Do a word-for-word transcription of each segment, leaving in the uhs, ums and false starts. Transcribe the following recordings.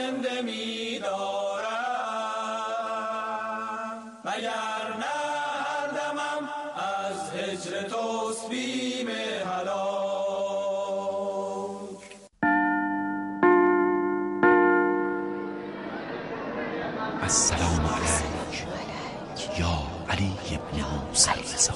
زنده می دارم، مگر نه هر دمم از هجر توست بیم هلاک. السلام علیک یا علی ابن موسی الرضا.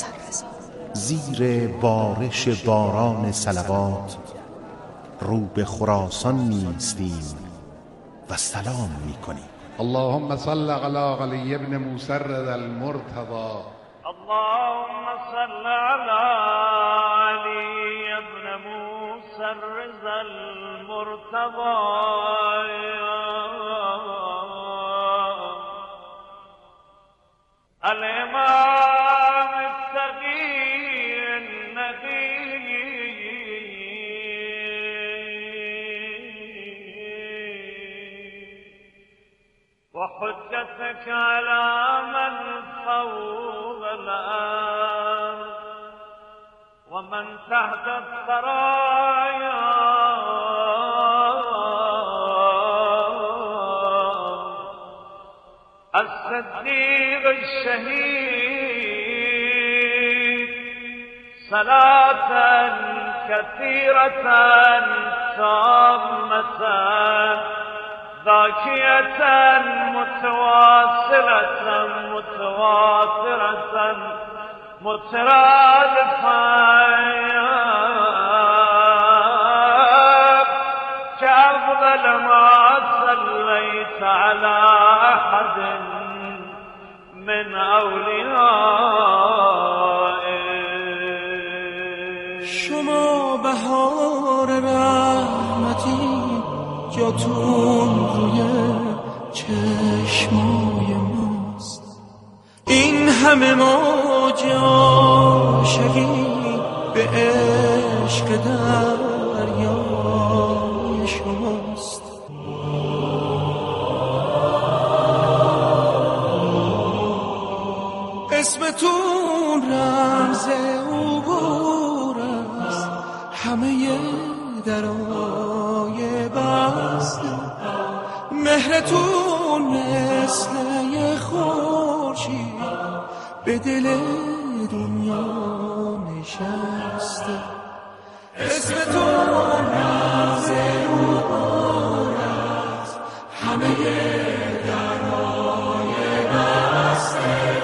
زیر بارش باران صلوات رو به خراسان می‌ایستیم و سلام می‌کنیم. اللهم صل علی علی ابن موسی الرضا المرتضی. اللهم صل علی علی ابن موسی الرضا المرتضی. الامام التقی النقی وحجتك على من فوق الأرض ومن تحت الثرايا الصديق الشهيد صلاة كثيرة تامة ذاكية متواصلة متواترة مترادفة كأفضل ما صليت على أحد من أوليائه. شما بهار رحمتی جاتون روی چشمای ماست، این همه موج عاشقی به عشق دریای شماست. اسمتون رمز عبور است، همه درای بسته، مهرتون مثل یه خورشید به دل دنیا نشسته. اسمتون رمز عبور است، همه درای بسته،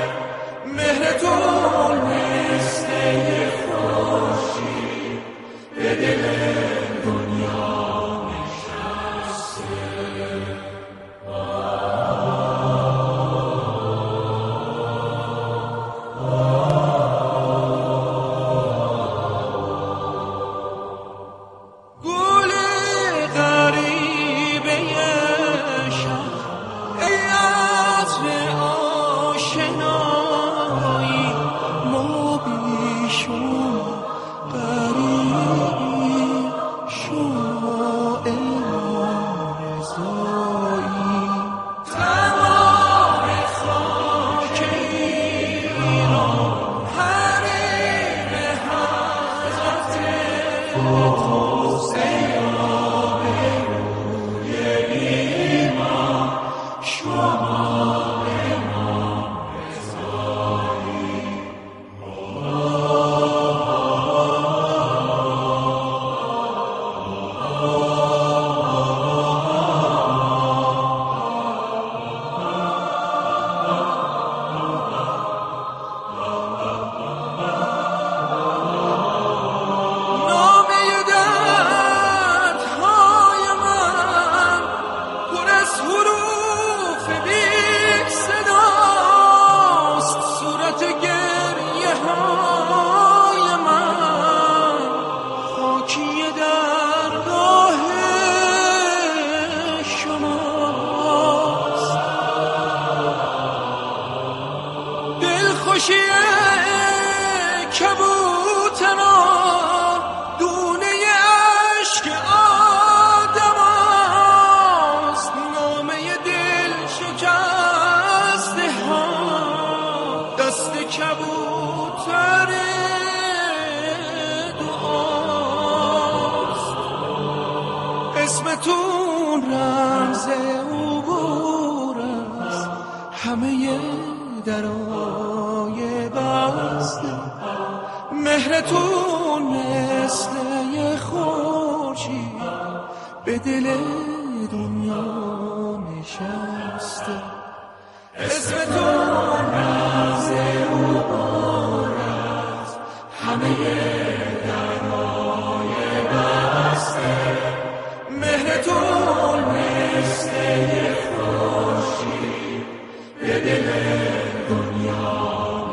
مهرتون مثل یه خورشید به دل دنیا اسمتون مهرتون رمز عبور است، همه درای بسته مهرتون مثل یه خورشید به دل دنیا نشسته. اسمتون رمز عبور است، همه درای بسته مهرتون مثل یه خورشید به دل دنیا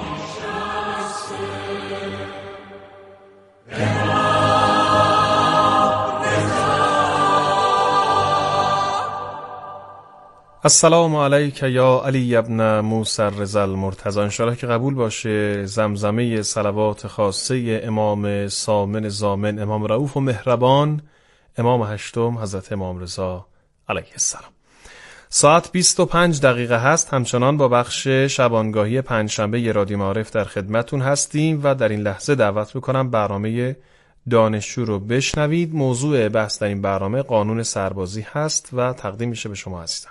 السلام علیک یا علی ابن موسی الرضا المرتضی. انشاءالله که قبول باشه زمزمه صلوات خاصه امام سامن زامن، امام رؤوف و مهربان، امام هشتم حضرت امام رضا علیه السلام. ساعت بیست و پنج دقیقه هست. همچنان با بخش شبانگاهی پنجشنبه رادیو معارف در خدمتون هستیم و در این لحظه دعوت میکنم برنامه دانشجو رو بشنوید. موضوع بحث در این برنامه قانون سربازی هست و تقدیم میشه به شما عزیزان.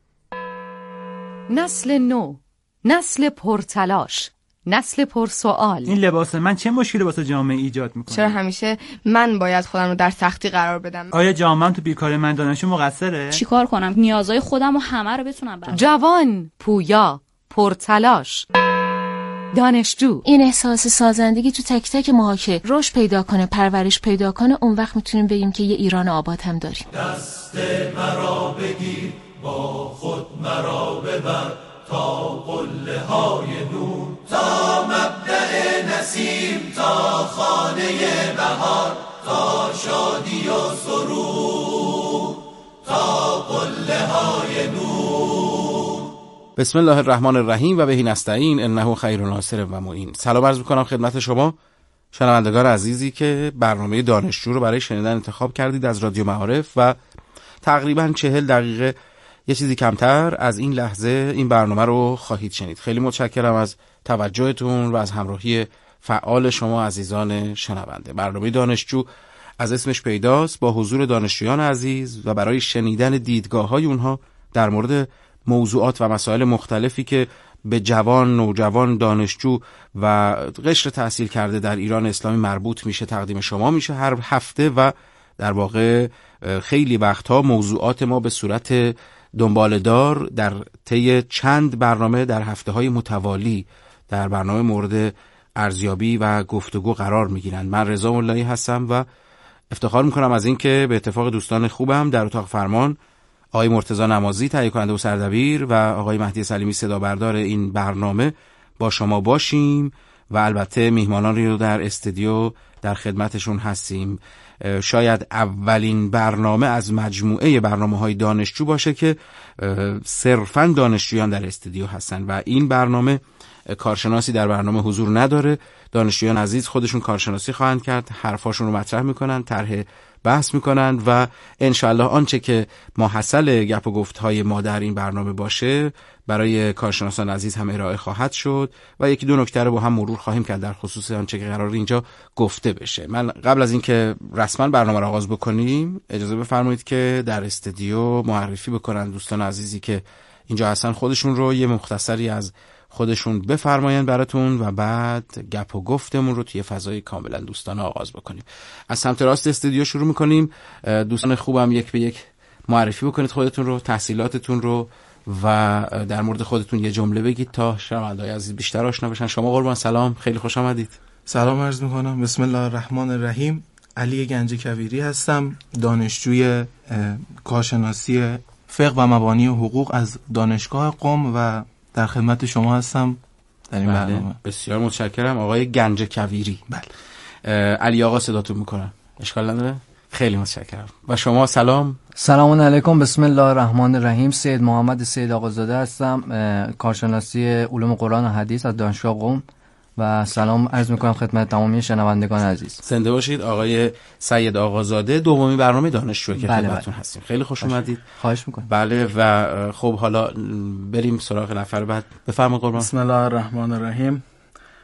نسل نو، نسل پرتلاش، نسل پرسوال. این لباس من چه مشکلی واسه جامعه ایجاد میکنه؟ چرا همیشه من باید خودم رو در سختی قرار بدم؟ آیا جامعه‌ام تو بیکاری من دانشجو مقصره؟ چیکار کنم نیازهای خودم و همه رو بتونم برام؟ جوان، پویا، پرتلاش، دانشجو. این احساس سازندگی تو تک تک ماها که رشد پیدا کنه، پرورش پیدا کنه، اون وقت میتونیم بگیم که یه ایران آباد هم داریم. دست مرا بگیر، با خود مرا ببر تا قله های نور، تا مبدأ نسیم، تا خانه بهار، تا شادی و سرور، تا قله های نور. بسم الله الرحمن الرحیم و بهی نستعین انه خیر ناصر و معین. سلام عرض میکنم خدمت شما شنوندگان عزیزی که برنامه دانشجو رو برای شنیدن انتخاب کردید از رادیو معارف و تقریبا چهل دقیقه یه چیزی کمتر از این لحظه این برنامه رو خواهید شنید. خیلی متشکرم از توجهتون و از همراهی فعال شما عزیزان شنونده. برنامه دانشجو از اسمش پیداست، با حضور دانشجویان عزیز و برای شنیدن دیدگاه‌های اونها در مورد موضوعات و مسائل مختلفی که به جوان، نوجوان، دانشجو و قشر تحصیل کرده در ایران اسلامی مربوط میشه تقدیم شما میشه هر هفته و در واقع خیلی وقتها موضوعات ما به صورت دنباله‌دار در طی چند برنامه در هفته‌های متوالی در برنامه مورد ارزیابی و گفتگو قرار میگیرند. من رضا مولایی هستم و افتخار میکنم از اینکه به اتفاق دوستان خوبم در اتاق فرمان آقای مرتضی نمازی تهیه کننده و سردبیر و آقای مهدی سلیمی صدا بردار این برنامه با شما باشیم و البته میهمانان رو در استودیو در خدمتشون هستیم. شاید اولین برنامه از مجموعه برنامه‌های دانشجو باشه که صرفاً دانشجویان در استودیو هستن و این برنامه کارشناسی در برنامه حضور نداره. دانشجویان عزیز خودشون کارشناسی خواهند کرد، حرفاشون رو مطرح میکنن، طرح بحث میکنن و انشالله آنچه که ماحصل گپ و گفت‌های ما در این برنامه باشه برای کارشناسان عزیز هم ارائه خواهد شد و یکی دو نکته رو با هم مرور خواهیم کرد در خصوص آنچه که قرار اینجا گفته بشه. من قبل از اینکه رسما برنامه رو آغاز بکنیم اجازه بفرمایید که در استودیو معرفی بکنن دوستان عزیزی که اینجا هستن خودشون رو یه مختصری از خودشون بفرمایند براتون و بعد گپ و گفتمون رو توی فضای کاملا دوستانه آغاز بکنیم. از سمت راست استودیو شروع میکنیم. دوستان خوبم یک به یک معرفی بکنید خودتون رو، تحصیلاتتون رو و در مورد خودتون یه جمله بگید تا شنونده‌های عزیز بیشتر آشنا بشن. شما قربان سلام، خیلی خوش آمدید. سلام عرض میکنم. بسم الله الرحمن الرحیم. علی گنج کویری هستم، دانشجوی کارشناسی فقه و مبانی حقوق از دانشگاه قم و در خدمت شما هستم در این بله. برنامه. بسیار متشکرم آقای گنج کویری. بله. علی آقا صداتون میکنم، اشکال نداره؟ خیلی متشکرم. و شما سلام. سلام علیکم، بسم الله الرحمن الرحیم. سید محمد سید آقازاده هستم، کارشناسی علوم قرآن و حدیث از دانشگاه قم و سلام عرض میکنم خدمت تمامی شنوندگان عزیز. زنده باشید. آقای سید آقازاده، دومی برنامه دانشجو که بله خدمتتون بله. هستیم. خیلی خوش اومدید. خواهش میکنم. بله و خب حالا بریم سراغ نفر بعد. بفرمایید قربان. بسم الله الرحمن الرحیم.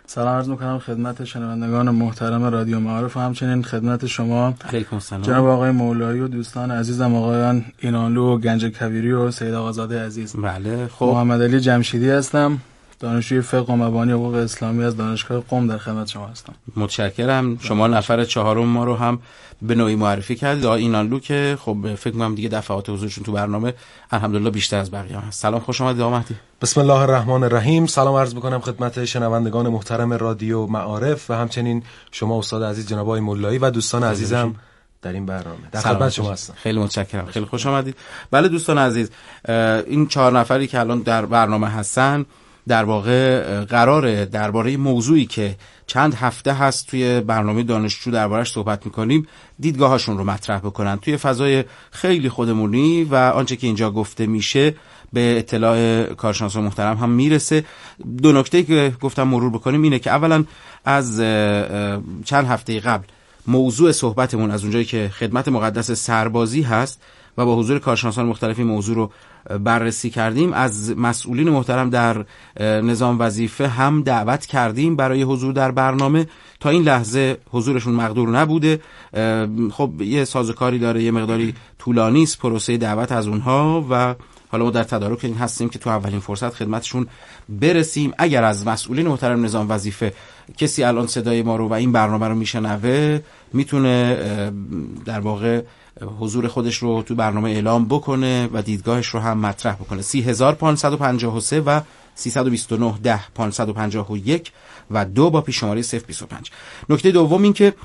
سلام عرض میکنم خدمت شنوندگان محترم رادیو معارف و همچنین خدمت شما علیکم السلام جناب آقای مولایی و دوستان عزیزم آقایان اینانلو و گنج کویری و سید آقازاده عزیز. بله خب محمد علی جمشیدی هستم، دانشجوی فقه و مبانی حقوق اسلامی از دانشگاه قم در خدمت شما هستم. متشکرم. شما نفر چهارم ما رو هم به نوعی معرفی کردید. آقای اینانلو که خب فکر می‌کنم دیگه دفعات حضورشون تو برنامه الحمدلله بیشتر از بقیه هست. سلام، خوش آمدید آقا مهدی. بسم الله الرحمن الرحیم. سلام عرض می‌کنم خدمت شنوندگان محترم رادیو معارف و همچنین شما استاد عزیز جناب آقای مولایی و دوستان عزیزم در این برنامه. در خدمت شما هستم. خیلی متشکرم. خیلی خوش آمدید. بله دوستان عزیز، این چهار نفری که الان در برنامه هستن در واقع قراره درباره موضوعی که چند هفته هست توی برنامه دانشجو دربارش صحبت میکنیم دیدگاهاشون رو مطرح بکنن توی فضای خیلی خودمونی و آنچه که اینجا گفته میشه به اطلاع کارشناسان محترم هم میرسه. دو نکته که گفتم مرور بکنیم اینه که اولا از چند هفته قبل موضوع صحبتمون از اونجایی که خدمت مقدس سربازی هست و با حضور کارشناسان مختلفی موضوع رو بررسی کردیم، از مسئولین محترم در نظام وظیفه هم دعوت کردیم برای حضور در برنامه. تا این لحظه حضورشون مقدور نبوده. خب یه سازوکاری داره، یه مقداری طولانی است پروسه دعوت از اونها و حالا ما در تدارک این هستیم که تو اولین فرصت خدمتشون برسیم. اگر از مسئولین محترم نظام وظیفه کسی الان صدای ما رو و این برنامه رو میشنوه میتونه در واقع حضور خودش رو تو برنامه اعلام بکنه و دیدگاهش رو هم مطرح بکنه. سی هزار پانصد و پنجاه و سه و سیصد و بیست و نه ده پانصد و پنجاه و یک و دو با پیش شماره صفر بیست و پنج. نکته دوم این که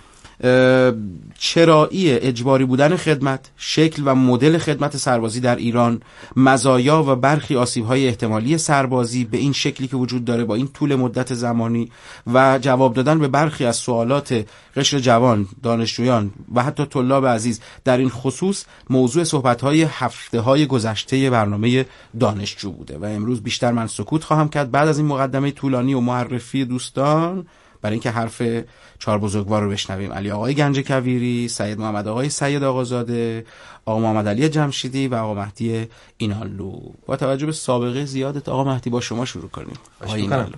چرایی اجباری بودن خدمت، شکل و مدل خدمت سربازی در ایران، مزایا و برخی آسیب‌های احتمالی سربازی به این شکلی که وجود داره با این طول مدت زمانی و جواب دادن به برخی از سوالات قشر جوان، دانشجویان و حتی طلاب عزیز در این خصوص موضوع صحبت‌های هفته‌های گذشته برنامه دانشجو بوده و امروز بیشتر من سکوت خواهم کرد بعد از این مقدمه طولانی و معرفی دوستان برای اینکه حرف چهار بزرگوار رو بشنویم. علی آقای گنج کویری، سید محمد آقای سید آقازاده، آقا محمد علی جمشیدی و آقا مهدی اینانلو. با توجه به سابقه زیادت آقا مهدی با شما شروع کنیم. آقای اینانلو.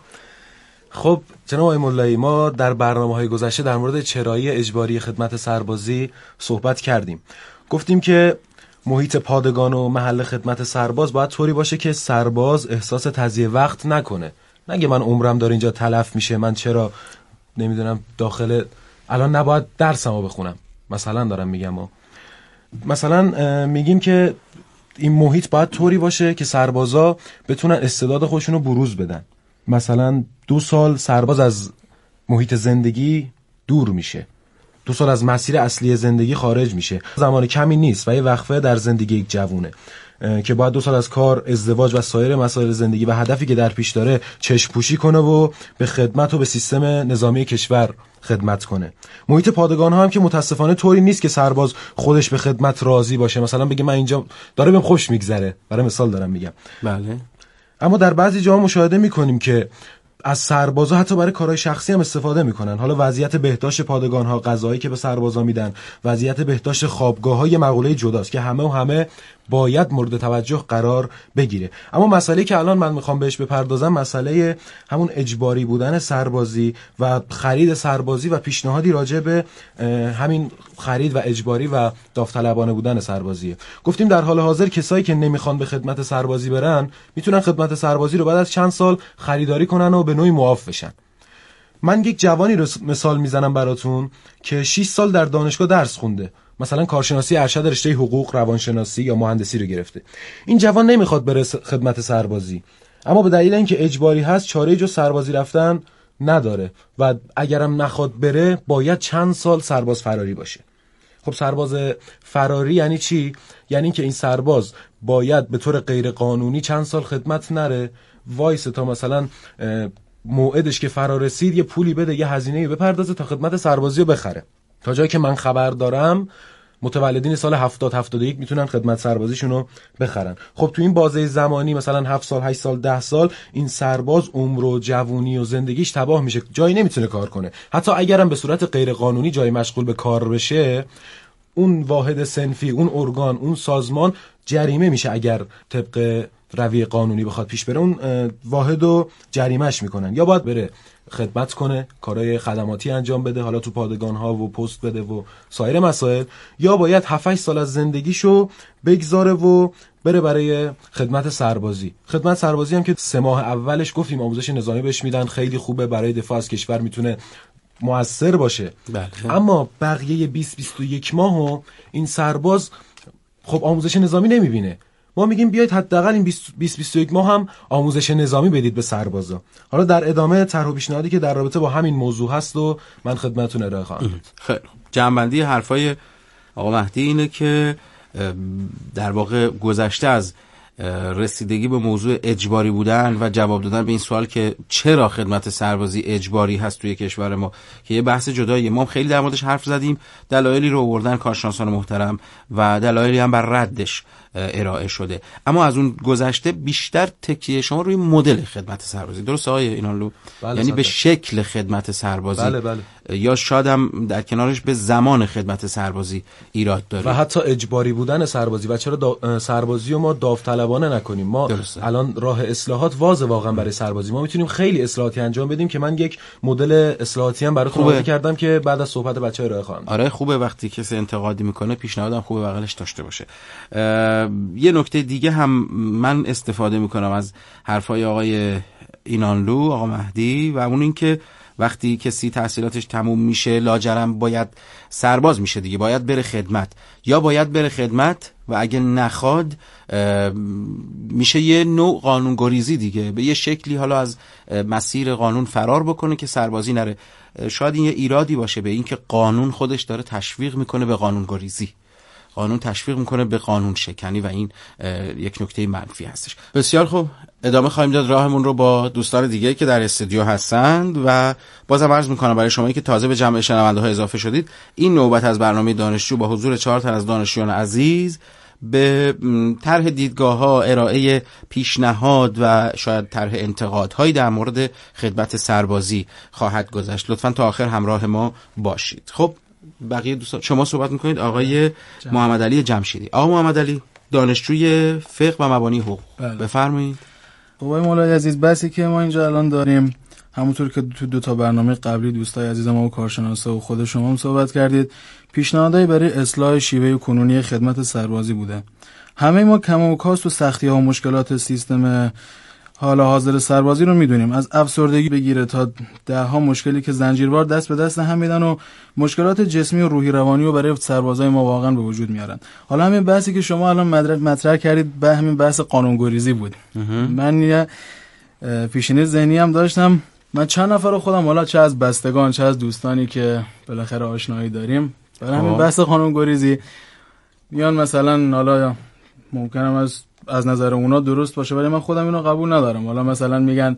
خب جناب آقای مولایی، ما در برنامه‌های گذشته در مورد چرایی اجباری خدمت سربازی صحبت کردیم. گفتیم که محیط پادگان و محل خدمت سرباز باید طوری باشه که سرباز احساس تضییع وقت نکنه. نگه من عمرم داره اینجا تلف میشه، من چرا نمیدونم داخل الان نباید درسمو بخونم، مثلا دارم میگم. و مثلا میگیم که این محیط باید طوری باشه که سربازا بتونن استعداد خودشونو بروز بدن. مثلا دو سال سرباز از محیط زندگی دور میشه، دو سال از مسیر اصلی زندگی خارج میشه، زمان کمی نیست و یه وقفه در زندگی یک جوونه که باید دو سال از کار، ازدواج و سایر مسائل زندگی و هدفی که در پیش داره چشم پوشی کنه و به خدمت و به سیستم نظامی کشور خدمت کنه. محیط پادگان ها هم که متاسفانه طوری نیست که سرباز خودش به خدمت راضی باشه، مثلا بگه من اینجا داره بهم خوش میگذره، برای مثال دارم میگم. بله. اما در بعضی جاها مشاهده میکنیم که از سربازا حتی برای کارهای شخصی هم استفاده میکنن. حالا وضعیت بهداشت پادگان ها، غذایی که به سربازا میدن، وضعیت بهداشت خوابگاه ها یه مقوله جداست که همه و همه باید مورد توجه قرار بگیره. اما مسئله که الان من میخوام بهش بپردازم مسئله همون اجباری بودن سربازی و خرید سربازی و پیشنهادی راجع به همین خرید و اجباری و داوطلبانه بودن سربازیه. گفتیم در حال حاضر کسایی که نمیخوان به خدمت سربازی برن میتونن خدمت سربازی رو بعد از چند سال خریداری کنن و به نوعی معاف بشن. من یک جوانی رو مثال میزنم براتون که شش سال در دانشگاه درس خونده، مثلا کارشناسی ارشد رشته حقوق، روانشناسی یا مهندسی رو گرفته. این جوان نمیخواد بره خدمت سربازی، اما به دلیل اینکه اجباری هست چاره‌ای جز سربازی رفتن نداره و اگرم نخواد بره باید چند سال سرباز فراری باشه. خب سرباز فراری یعنی چی؟ یعنی که این سرباز باید به طور غیر قانونی چند سال خدمت نره، وایس تا مثلا موعدش که فرا رسید یه پولی بده، یه هزینه‌ای بپردازه تا خدمت سربازی رو بخره. تا جایی که من خبر دارم متولدین سال هفتاد هفتاد و یک میتونن خدمت سربازیشون رو بخرن. خب تو این بازه زمانی مثلا هفت سال هشت سال ده سال این سرباز عمر و جوونی و زندگیش تباه میشه، جایی نمیتونه کار کنه. حتی اگرم به صورت غیر قانونی جایی مشغول به کار بشه، اون واحد صنفی، اون ارگان، اون سازمان جریمه میشه اگر طبق رویه قانونی بخواد پیش بره اون واحد رو جریمه‌اش میکنن، یا باید بره خدمت کنه، کارهای خدماتی انجام بده، حالا تو پادگان ها و پست بده و سایر مسائل، یا باید هفت هشت سال از زندگیشو بگذاره و بره برای خدمت سربازی. خدمت سربازی هم که سه ماه اولش گفتیم آموزش نظامی بهش میدن، خیلی خوبه، برای دفاع از کشور میتونه مؤثر باشه. بله. اما بقیه بیست بیست و یک ماهو این سرباز خب آموزش نظامی نمیبینه. ما میگیم بیاید حداقل این بیست بیست و یک ماه هم آموزش نظامی بدید به سربازا. حالا در ادامه طرح و پیشنهادی که در رابطه با همین موضوع هست و من خدمتتون ارائه خواهم داد. خیلی جنبندی حرفای آقا مهدی اینه که در واقع گذشته از رسیدگی به موضوع اجباری بودن و جواب دادن به این سوال که چرا خدمت سربازی اجباری هست توی کشور ما، که یه بحث جداییه. ما خیلی در موردش حرف زدیم، دلایلی رو آوردن کارشناسان محترم و دلایلی هم بر ردش ارائه شده. اما از اون گذشته بیشتر تکیه شما روی مدل خدمت سربازی، درست آقای اینانلو؟ بله، یعنی به شکل خدمت سربازی. بله بله. یا شاید هم در کنارش به زمان خدمت سربازی ایراد داره و حتی اجباری بودن سربازی. و چرا دا... سربازی رو ما داوطلبانه نکنیم؟ ما درسته. الان راه اصلاحات واضحه واقعا برای سربازی، ما میتونیم خیلی اصلاحاتی انجام بدیم که من یک مدل اصلاحاتی هم براتون معرفی کردم که بعد از صحبت بچه‌ها ارائه خواهم داد. آره خوبه وقتی کسی انتقادی میکنه پیشنهادم خوبه بغلش داشته باشه. یه نکته دیگه هم من استفاده میکنم از حرفای آقای اینانلو، آقا مهدی، و اون این که وقتی کسی تحصیلاتش تموم میشه لاجرم باید سرباز میشه دیگه، باید بره خدمت، یا باید بره خدمت و اگه نخواد میشه یه نوع قانونگریزی دیگه، به یه شکلی حالا از مسیر قانون فرار بکنه که سربازی نره. شاید این یه ایرادی باشه به این که قانون خودش داره تشویق میکنه به قانونگریزی، قانون تشویق میکنه به قانون شکنی و این یک نکته منفی هستش. بسیار خوب، ادامه خواهیم داد راهمون رو با دوستان دیگه که در استودیو هستند و بازم عرض میکنم برای شمایی که تازه به جمع شنونده ها اضافه شدید، این نوبت از برنامه دانشجو با حضور چهار تن از دانشجویان عزیز به طرح دیدگاه‌ها، ارائه پیشنهاد و شاید طرح انتقادهایی در مورد خدمت سربازی خواهد گذشت. لطفاً تا آخر همراه ما باشید. خب بقیه دوستان شما صحبت میکنید. آقای محمد علی جمشیدی. آقا محمد علی، دانشجوی فقه و مبانی حقوق، بفرمایید. آقای مولای عزیز، بحثی که ما اینجا الان داریم همونطور که تو دو تا برنامه قبلی دوستای عزیز ما و کارشناسا و خود شما هم صحبت کردید، پیشنهادهای برای اصلاح شیوه کنونی خدمت سربازی بوده. همه ما کم و کاست و سختی‌ها و مشکلات سیستم حال حاضر سربازی رو میدونیم، از افسردگی بگیره تا ده ها مشکلی که زنجیروار دست به دست هم میدن و مشکلات جسمی و روحی روانی رو برای سربازای ما واقعا به وجود میارن. حالا همین بحثی که شما الان مطرح کردید به همین بحث قانونگریزی بود. من یه پیشینه ذهنی هم داشتم، من چند نفر رو خودم حالا چه از بستگان چه از دوستانی که بالاخره آشنایی داریم برای همین بحث قانونگریزی میان، مثلا حالا ممکنه از از نظر اونا درست باشه ولی من خودم اینو قبول ندارم. حالا مثلا میگن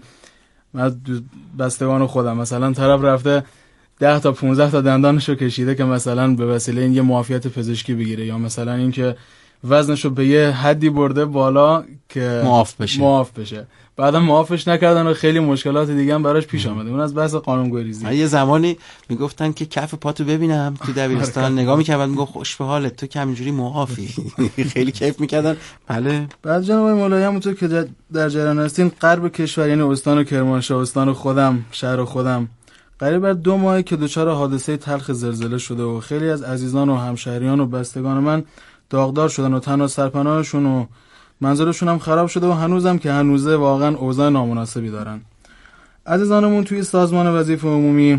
من بستگان خودم، مثلا طرف رفته ده تا پونزده تا دندانشو کشیده که مثلا به وسیله این یه معافیت پزشکی بگیره، یا مثلا اینکه وزنشو به یه حدی برده بالا که معاف بشه معاف بشه بعدم معافش نکردن و خیلی مشکلات دیگه هم براش پیش آمده. اون از بحث قانونگریزی. یه زمانی میگفتن که کف پاتو ببینم تو دبیرستان، نگاه میکردن میگفت خوش به حالت، تو که همینجوری معافی. خیلی کیف میکردن. بله. بعد جناب مولایی همونطور که در جریان هستین، غرب کشور یعنی استان کرمانشاه، استان خودم، شهر خودم، قریب بر دو ماهه که دچار حادثه تلخ زلزله شده و خیلی از عزیزان و همشهریان و بستگان من داغدار شدن و تنها سرپناهشون و منزلشون هم خراب شده و هنوزم که هنوزه واقعا اوضاع نامناسبی دارن. عزیزانمون توی سازمان وظیفه عمومی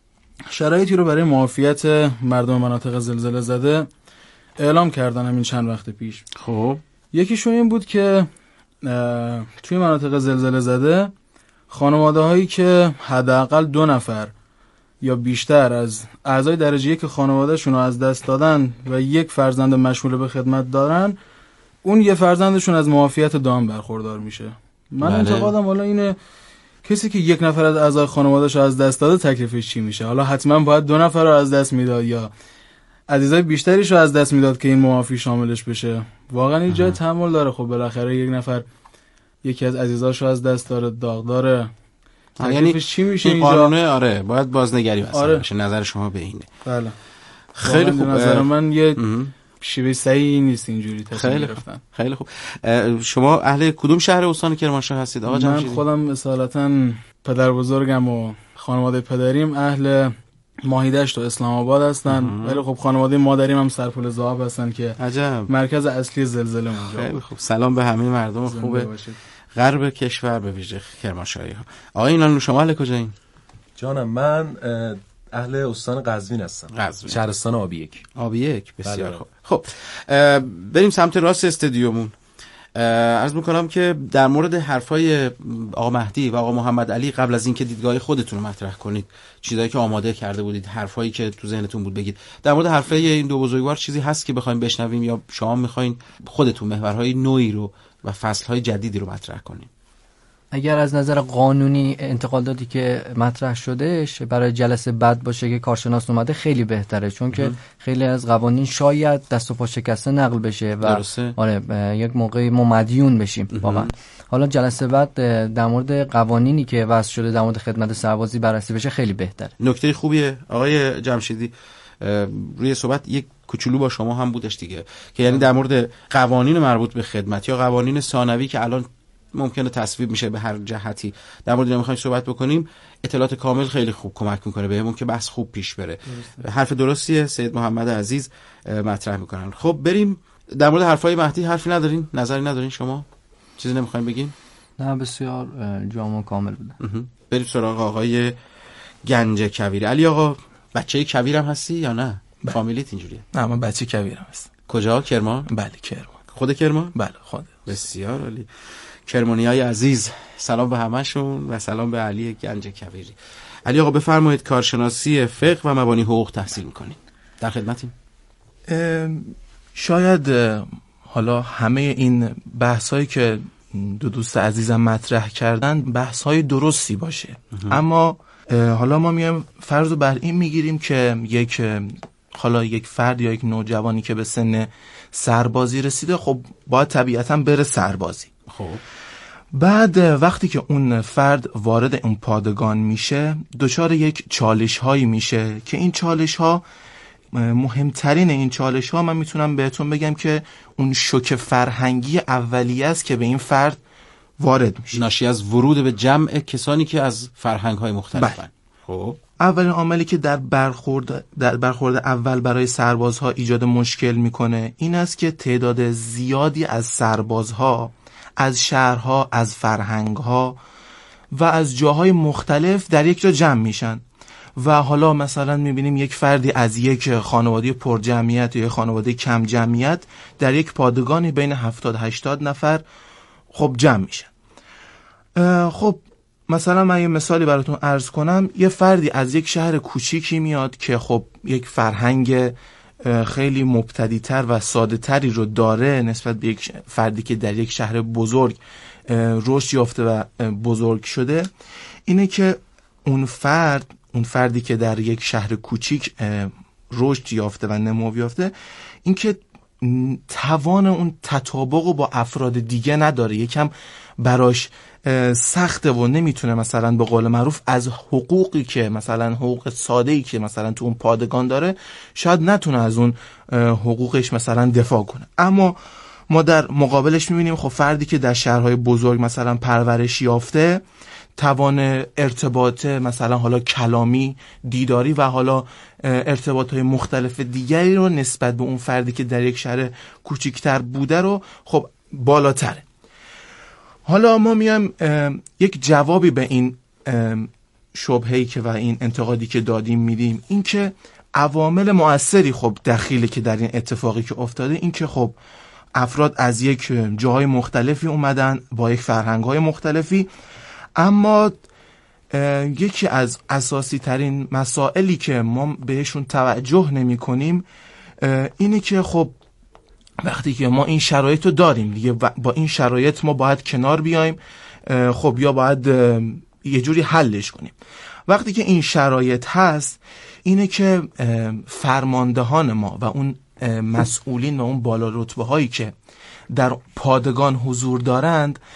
شرایطی رو برای معافیت مردم مناطق زلزله زده اعلام کردن همین چند وقت پیش. خب یکیشون این بود که توی مناطق زلزله زده خانواده هایی که حداقل دو نفر یا بیشتر از اعضای درجه یک خانوادهشون رو از دست دادن و یک فرزند مشمول به خدمت دارن، اون یه فرزندشون از معافیت دام برخوردار میشه. من بله. انتقادم حالا اینه کسی که یک نفر از اعضای خانواده‌اش از دست داده تکلیفش چی میشه؟ حالا حتما باید دو نفر رو از دست میداد یا عزیزای بیشتریش رو از دست میداد که این معافی شاملش بشه؟ واقعا این جای تحمل داره. خب بالاخره یک نفر یکی از عزیزاشو از دست داره، داغداره، تکلیفش چی میشه این اینجا؟ قانونه آره باید بازنگری واسه آره. باشه. نظر شما به اینه؟ بله. خیلی خوب. نظر من یه شیوه صحیحی نیست اینجوری تصمیم گرفتن. خیلی خوب. شما اهل کدوم شهر استان کرمانشاه هستید آقا جمشیدی؟ من خودم اصالتا پدر بزرگم و خانواده پدریم اهل ماهیدشت و اسلام آباد هستن، ولی خب خانواده مادریم هم سرپل ذهب هستن که عجب. مرکز اصلی زلزله اونجا. خیلی خوب. سلام به همه مردم خوب غرب کشور به ویژه کرمانشاهی ها. آقا اینا شما اهل کجایین؟ جانم من اهل استان قزوین هستم. قزوین. شهرستان آبی یک. آبی یک بسیار بله. خوب. خب بریم سمت راست استادیومون. عرض میکنم که در مورد حرفای آقا مهدی و آقا محمد علی قبل از اینکه دیدگاه خودتون رو مطرح کنید، چیزایی که آماده کرده بودید، حرفایی که تو ذهنتون بود بگید، در مورد حرفای این دو بزرگوار چیزی هست که بخوایم بشنویم یا شما میخواین خودتون محورهای نوعی رو و فصلهای جدیدی رو مطرح کنید؟ اگر از نظر قانونی انتقاداتی که مطرح شدهش برای جلسه بعد باشه که کارشناس اومده خیلی بهتره، چون که خیلی از قوانین شاید دست و پا شکسته نقل بشه و آره یک موقعی ما مدیون بشیم واقعا. حالا جلسه بعد در مورد قوانینی که وضع شده در مورد خدمت سربازی بررسی بشه خیلی بهتره. نکته خوبیه آقای جمشیدی. روی صحبت یک کوچولو با شما هم بودش دیگه که یعنی در مورد قوانین مربوط به خدمت یا قوانین ثانوی که الان ممکنه تصویب میشه به هر جهتی، در مورد اینا میخوایم صحبت بکنیم. اطلاعات کامل خیلی خوب کمک میکنه بهمون که بحث خوب پیش بره. درسته. حرف درستیه سید محمد عزیز مطرح میکنن. خب بریم در مورد حرفای مهدی. حرفی ندارین؟ نظری ندارین شما؟ چیزی نمیخوایم بگین؟ نه بسیار جامع و کامل بوده. بریم سراغ آقای گنج کویری. علی آقا بچه کویر هم هستی یا نه؟ فامیلیت اینجوریه؟ نه من بچه کویرم هستم. کجا؟ کرمان؟ بله کرمان. خود کرمان؟ بله خود. بسیار عالی. کرمانیای عزیز سلام به همشون و سلام به علی گنج کویری. علی آقا بفرمایید، کارشناسی فقه و مبانی حقوق تحصیل میکنید، در خدمتیم. شاید حالا همه این بحثایی که دو دوست عزیزم مطرح کردن بحثای درستی باشه، اما حالا ما میایم فرض رو بر این میگیریم که یک حالا یک فرد یا یک نوجوانی که به سن سربازی رسیده خب باید طبیعتا بره سربازی. خب بعد وقتی که اون فرد وارد اون پادگان میشه دچار یک چالش هایی میشه که این چالش ها مهمترین این چالش ها من میتونم بهتون بگم که اون شوک فرهنگی اولیه است که به این فرد وارد میشه، ناشی از ورود به جمع کسانی که از فرهنگ های مختلفن. خب اولین عاملی که در برخورد در برخورد اول برای سربازها ایجاد مشکل میکنه این است که تعداد زیادی از سربازها از شهرها، از فرهنگها و از جاهای مختلف در یک جا جمع میشن و حالا مثلا میبینیم یک فردی از یک خانواده پر جمعیت یا خانواده کم جمعیت در یک پادگانی بین هفتاد هشتاد نفر خب جمع میشن. خب مثلا من یه مثالی براتون عرض کنم، یه فردی از یک شهر کوچیکی میاد که خب یک فرهنگ خیلی مبتدی‌تر و ساده‌تری رو داره نسبت به یک فردی که در یک شهر بزرگ رشد یافته و بزرگ شده، اینه که اون فرد اون فردی که در یک شهر کوچیک رشد یافته و نمو یافته این که توان اون تطابق با افراد دیگه نداره، یکم براش سخته و نمیتونه مثلا به قول معروف از حقوقی که مثلا حقوق ساده‌ای که مثلا تو اون پادگان داره شاید نتونه از اون حقوقش مثلا دفاع کنه. اما ما در مقابلش میبینیم خب فردی که در شهرهای بزرگ مثلا پرورش یافته توان ارتباط مثلا حالا کلامی، دیداری و حالا ارتباطهای مختلف دیگری رو نسبت به اون فردی که در یک شهر کوچکتر بوده رو خب بالاتره. حالا ما میایم یک جوابی به این شبهه‌ای که و این انتقادی که دادیم میدیم، این که عوامل مؤثری خب دخیله که در این اتفاقی که افتاده، این که خب افراد از یک جاهای مختلفی اومدن با یک فرهنگ‌های مختلفی، اما یکی از اساسی ترین مسائلی که ما بهشون توجه نمی کنیم اینه که خب وقتی که ما این شرایط رو داریم دیگه با این شرایط ما باید کنار بیایم، خب یا باید یه جوری حلش کنیم. وقتی که این شرایط هست اینه که فرماندهان ما و اون مسئولین و اون بالا رتبه هایی که در پادگان حضور دارند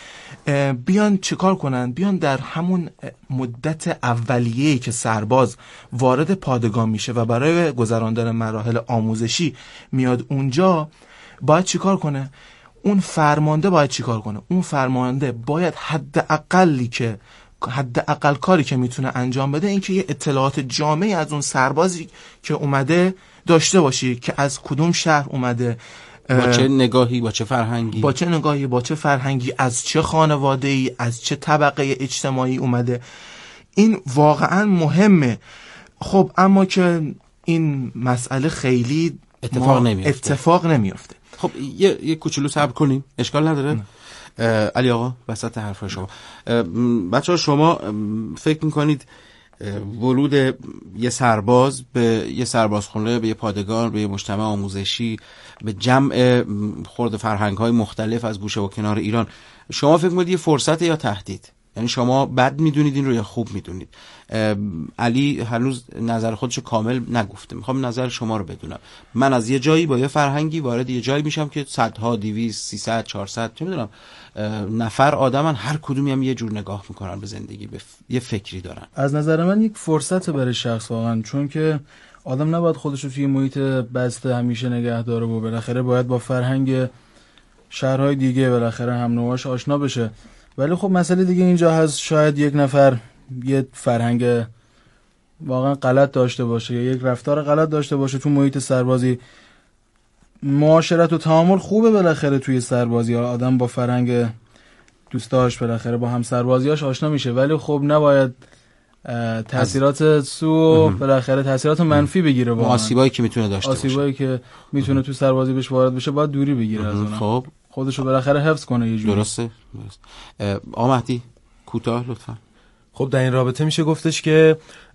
بیان چیکار کنن؟ بیان در همون مدت اولیه‌ای که سرباز وارد پادگان میشه و برای گذراندن مراحل آموزشی میاد اونجا، باید چیکار کنه؟ اون فرمانده باید چیکار کنه؟ اون فرمانده باید حداقلی که حداقل کاری که میتونه انجام بده این که یه اطلاعات جامعی از اون سربازی که اومده داشته باشی که از کدوم شهر اومده، با چه نگاهی، با چه فرهنگی با چه نگاهی با چه فرهنگی، از چه خانواده‌ای، از چه طبقه اجتماعی اومده. این واقعا مهمه. خب اما که این مسئله خیلی اتفاق نمیفته اتفاق نمیفته. خب یه یه کوچولو صبر کنیم، اشکال نداره. علی آقا وسط حرف شما، بچه‌ها شما فکر میکنید ورود یه سرباز به یه سربازخونه، به یه پادگان، به یه مجتمع آموزشی، به جمع خرد فرهنگ‌های مختلف از گوشه و کنار ایران، شما فکر می‌کنید یه فرصت یا تهدید؟ یعنی شما بد میدونید این رو یا خوب میدونید؟ علی هنوز نظر خودشو کامل نگفته، میخوام نظر شما رو بدونم. من از یه جایی با یه فرهنگی وارد یه جایی میشم که صدها، دویست، سیصد، چهارصد چه میدونم نفر آدمن، هر کدومی هم یه جور نگاه میکنن به زندگی، به ف... یه فکری دارن. از نظر من یک فرصت برای شخص واقعا، چون که آدم نباید خودش رو توی محیط بسته همیشه نگه داره و بالاخره باید با فرهنگ شهرهای دیگه بالاخره هم نوعاش آشنا بشه. ولی خب مسئله دیگه اینجا هست، شاید یک نفر یه فرهنگ واقعا غلط داشته باشه یا یک رفتار غلط داشته باشه تو محیط سربازی. معاشرت و تعامل خوبه بالاخره توی سربازی، آدم با فرهنگ دوستاش بالاخره با هم سربازیاش آشنا میشه، ولی خب نباید تاثیرات سو بالاخره تاثیرات منفی بگیره، با آسیبایی که میتونه داشته باشه، آسیبایی که میتونه تو سربازی بهش وارد بشه باید دوری بگیره از اونها. خب خودشو بالاخره حفظ کنه یه جوری. درسته درست. آقا مهدی کوتاه لطفا. خب در این رابطه میشه گفتش که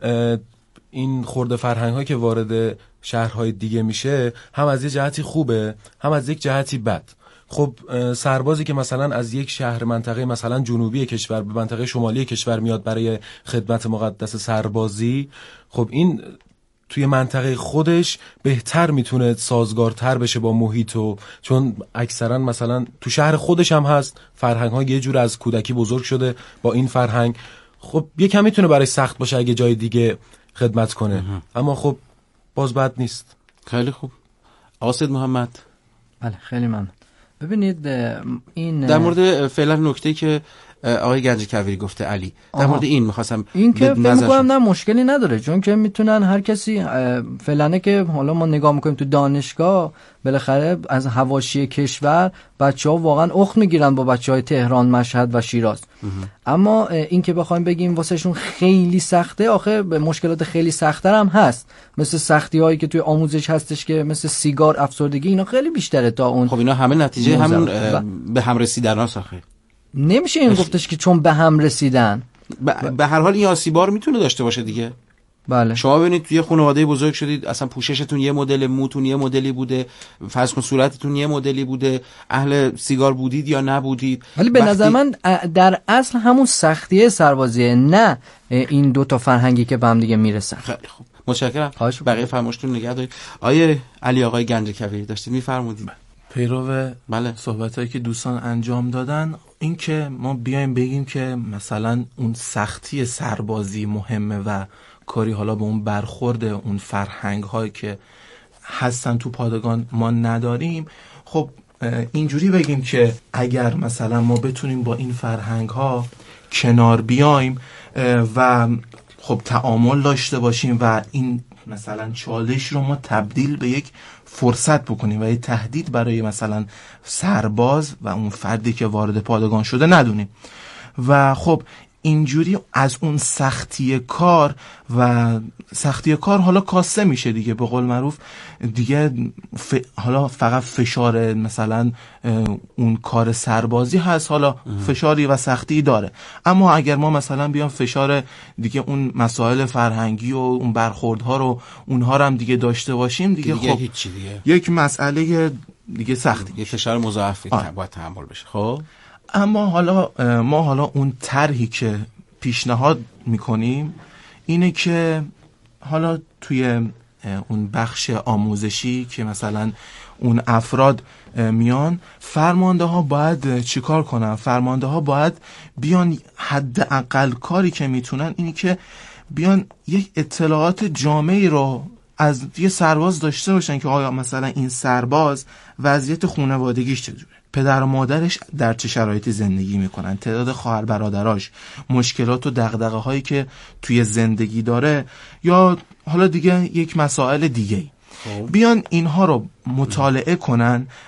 این خرده فرهنگ ها که وارد شهرهای دیگه میشه هم از یه جهتی خوبه هم از یک جهتی بد. خب سربازی که مثلا از یک شهر منطقه مثلا جنوبی کشور به منطقه شمالی کشور میاد برای خدمت مقدس سربازی، خب این توی منطقه خودش بهتر میتونه سازگارتر بشه با محیط، و چون اکثرا مثلا تو شهر خودش هم هست فرهنگ ها یه جور از کودکی بزرگ شده با این فرهنگ، خب یکم میتونه برای سخت باشه اگه جای دیگه خدمت کنه اه. اما خب باز بد نیست. خیلی خوب. آقا سید محمد. بله خیلی ممنون. ببینید این در مورد فعلا نکته‌ای که آقای گنج کویری گفته علی در مورد این می‌خواستم این که فکر می‌کنم نه مشکلی نداره، چون که میتونن هر کسی فعلا که حالا ما نگاه می‌کنیم تو دانشگاه بالاخره از حواشی کشور بچه‌ها واقعا اخت میگیرن با بچه‌های تهران، مشهد و شیراز. اما این که بخوایم بگیم واسهشون خیلی سخته، آخه مشکلات خیلی سخت‌تر هم هست، مثل سختی‌هایی که توی آموزش هستش که مثل سیگار، افسردگی، اینا خیلی بیشتره تا اون. خب اینا همه نتیجه همون به هم رسیدناست. آخه نمیشه این گفتش که چون به هم رسیدن. به هر حال این آسیبار میتونه داشته باشه دیگه. بله. شما ببینید توی خانواده بزرگ شدید، اصلا پوششتون یه مدل، موتون یه مدلی بوده، فرض کن صورتتون یه مدلی بوده، اهل سیگار بودید یا نبودید، ولی به وقتی... نظر من در اصل همون سختیه سربازیه، نه این دو تا فرهنگی که به هم دیگه میرسن. خیلی خوب، متشکرم. بقیه فرمایشتون نگه دارید. آیه علی آقای گنج کویری داشتید میفرمودید. پیرو بله صحبتایی که دوستان انجام دادن، این که ما بیایم بگیم که مثلا اون سختی سربازی مهمه و کاری حالا به اون برخورد اون فرهنگ هایی که هستن تو پادگان ما نداریم، خب اینجوری بگیم که اگر مثلا ما بتونیم با این فرهنگ ها کنار بیایم و خب تعامل داشته باشیم و این مثلا چالش رو ما تبدیل به یک فرصت بکنیم و یک تهدید برای مثلا سرباز و اون فردی که وارد پادگان شده ندونیم، و خب اینجوری از اون سختی کار و سختی کار حالا کاسته میشه دیگه، به قول معروف دیگه ف... حالا فقط فشار مثلا اون کار سربازی هست، حالا فشاری و سختی داره، اما اگر ما مثلا بیام فشار دیگه اون مسائل فرهنگی و اون برخوردها رو اونها رو هم دیگه داشته باشیم دیگه, دیگه خب هیچی دیگه. یک مسئله دیگه سختی، یه فشار مضاعفی باید تحمل بشه. خب اما حالا ما حالا اون طرحی که پیشنهاد میکنیم اینه که حالا توی اون بخش آموزشی که مثلا اون افراد میان، فرمانده ها باید چیکار کنن؟ فرمانده ها باید بیان حداقل کاری که میتونن اینی که بیان یک اطلاعات جامعی رو از یه سرباز داشته باشن که آیا مثلا این سرباز وضعیت خانوادگیش چجوره، پدر و مادرش در چه شرایطی زندگی میکنن، تعداد خواهر برادراش، مشکلات و دغدغه هایی که توی زندگی داره، یا حالا دیگه یک مسائل دیگه. بیان اینها رو مطالعه کنن